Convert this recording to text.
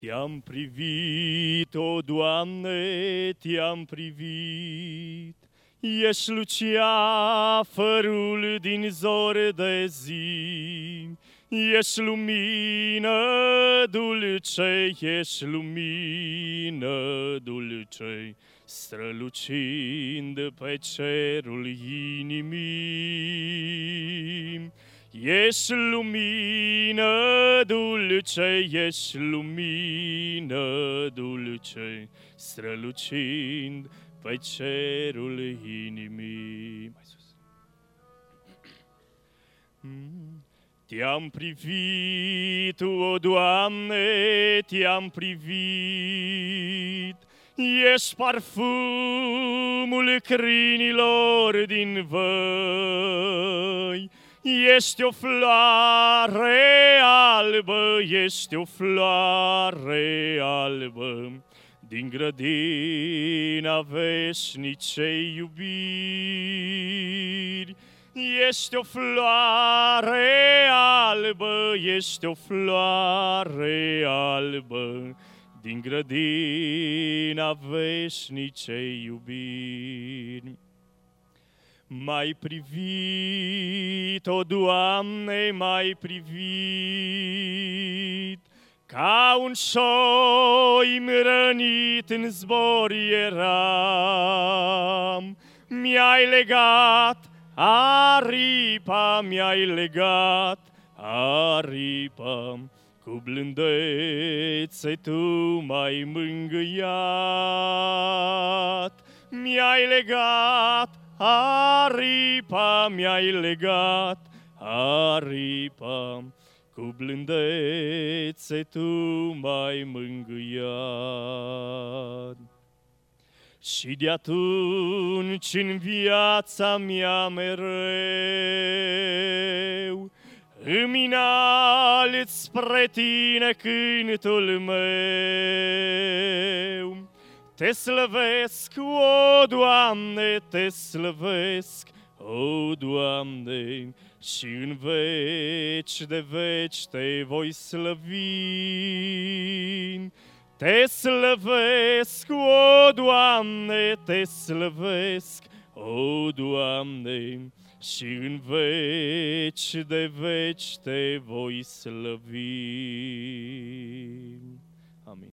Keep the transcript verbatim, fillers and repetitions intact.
Te-am privit, o Doamne, te-am privit, ești luceafărul din zor de zi, ești lumină dulce, ești lumină dulce, strălucind pe cerul inimii. Ești lumină dulce, ești lumină dulce, strălucind pe cerul inimii. Mai sus. Te-am privit, o Doamne, te-am privit, ești parfumul crinilor din văi. Ești o floare albă, ești o floare albă, din grădina veșnicei iubiri. Ești o floare albă, ești o floare albă, din grădina veșnicei iubiri. M-ai privit, o Doamne, m-ai privit, ca un șoim rănit în zbor eram. Mi-ai legat aripa, mi-ai legat aripa, cu blândețe Tu m-ai mângâiat. Mi-ai legat aripa, mi-ai legat aripa, cu blândețe Tu m-ai mângâiat. Și de atunci în viața mea mereu îmi înalt spre Tine cântul meu. Te slăvesc, o Doamne, Te slăvesc, o Doamne, și în veci de veci Te voi slăvi. Te slăvesc, o Doamne, Te slăvesc, o Doamne, și în veci de veci Te voi slăvi.